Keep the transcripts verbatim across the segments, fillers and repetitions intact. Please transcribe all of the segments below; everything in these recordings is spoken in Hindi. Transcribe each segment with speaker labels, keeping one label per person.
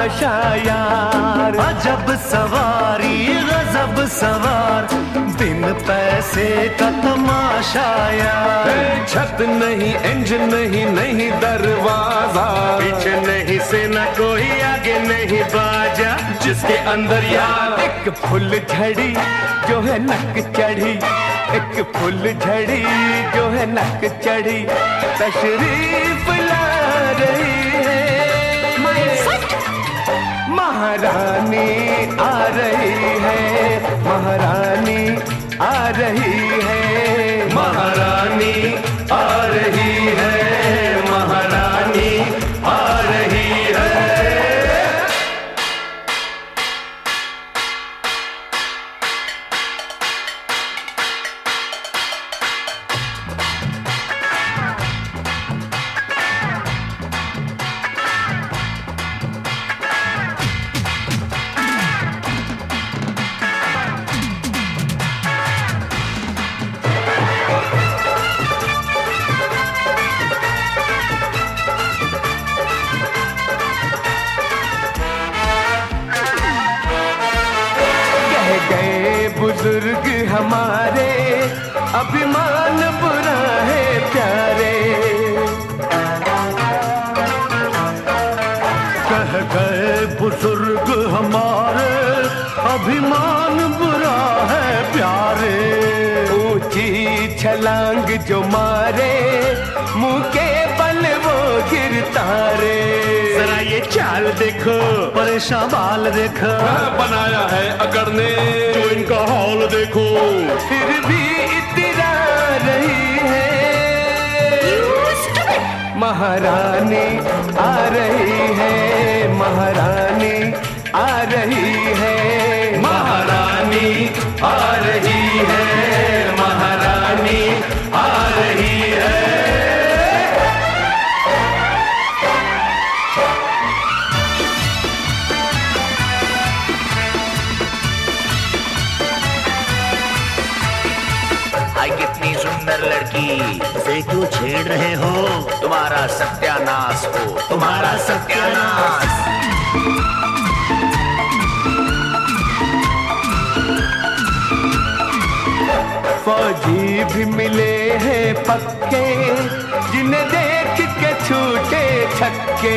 Speaker 1: तमाशा यार। अजब सवारी गजब सवार, बिन पैसे का तमाशा यार।
Speaker 2: छत नहीं, इंजन नहीं, नहीं दरवाजा,
Speaker 1: पीछे नहीं सेना कोई, आगे नहीं बाजा,
Speaker 2: जिसके अंदर यार
Speaker 1: एक फुल झड़ी जो है नक चढ़ी, एक फुल झड़ी जो है नक चढ़ी, तशरीफ ला रही है महारानी आ रही है, महारानी आ रही है,
Speaker 2: महारानी आ रही है, महारानी आ रही है।
Speaker 1: बुजुर्ग हमारे अभिमान बुरा है प्यारे, कह गए बुजुर्ग हमारे अभिमान बुरा है प्यारे। ऊंची छलांग जो मारे मुंह के बल वो गिरता रे। जरा ये चाल देखो, परेशान बाल देखो,
Speaker 2: बनाया है अकड़ने
Speaker 1: जो इनका हाल देखो, फिर भी इतरा रही है। महारानी आ रही है, महारानी आ रही है,
Speaker 2: महारानी आ रही है, महारानी आ रही है।
Speaker 3: आई कितनी सुंदर लड़की, उसे क्यों छेड़ रहे हो? तुम्हारा सत्यानाश हो, तुम्हारा सत्यानाश।
Speaker 1: फौजी भी मिले हैं पक्के, जिन्हें देख के छूटे छक्के।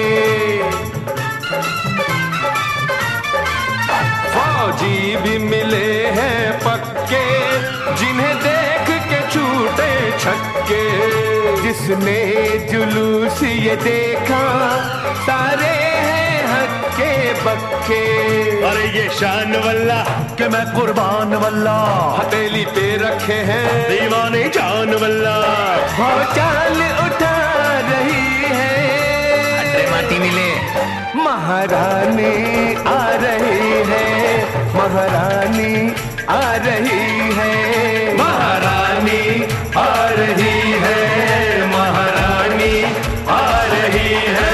Speaker 1: फौजी भी मिले हैं पक्के, जिन्हें देख के छूटे छक्के। जिसने जुलूस ये देखा सारे हैं हक्के बक्के। अरे ये शान वल्ला कि मैं कुर्बान वल्ला, हथेली पे रखे हैं दीवाने जान वल्ला। वो चाल उठा रही है,
Speaker 3: अट्रे माटी मिले।
Speaker 1: महारानी आ रही है, महारानी आ रही है,
Speaker 2: महारानी आ रही है, महारानी आ रही है।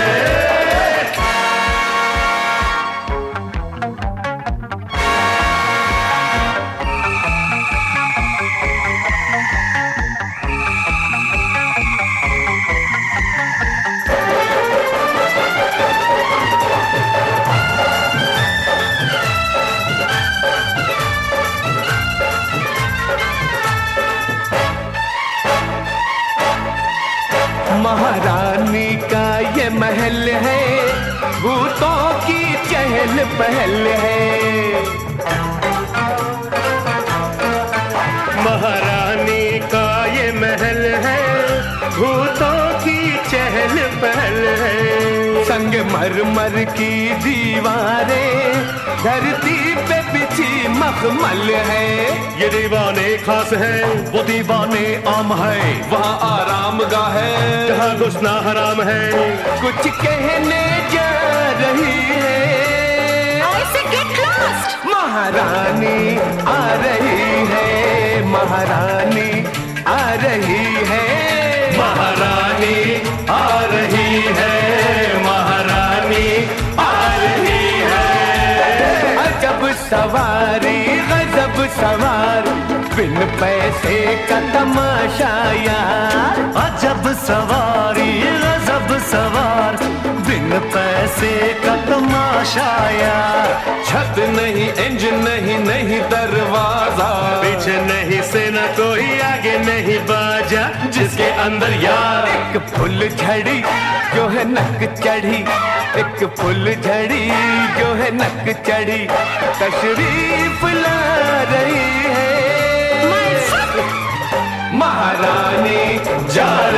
Speaker 1: महारानी का ये महल है, भूतों की चहल पहल है। महारानी का ये महल है, भूतों की चहल पहल है। संगमरमर की दीवारें धरती पे बिछी मखमल है। ये दीवाने खास है, वो दीवाने आम है,
Speaker 2: वहाँ आराम गाह है
Speaker 1: जहाँ घुसना हराम है। कुछ कहने जा रही है, महारानी आ रही है, महारानी आ रही है,
Speaker 2: महारानी आ रही है, महारानी आ रही है।
Speaker 1: अजब सवारी गजब सवार, बिन पैसे का तमाशा यार। अजब सवारी गजब सवार, बिन पैसे पैसे का तमाशा यार। छत नहीं, इंजन नहीं, नहीं दरवाजा,
Speaker 2: पीछे नहीं सेना कोई, आगे नहीं बाजा,
Speaker 1: जिसके अंदर यार एक फुल झड़ी जो है नक चढ़ी, एक फुल झड़ी जो है नक चढ़ी, तशरीफ ला रही है महारानी जा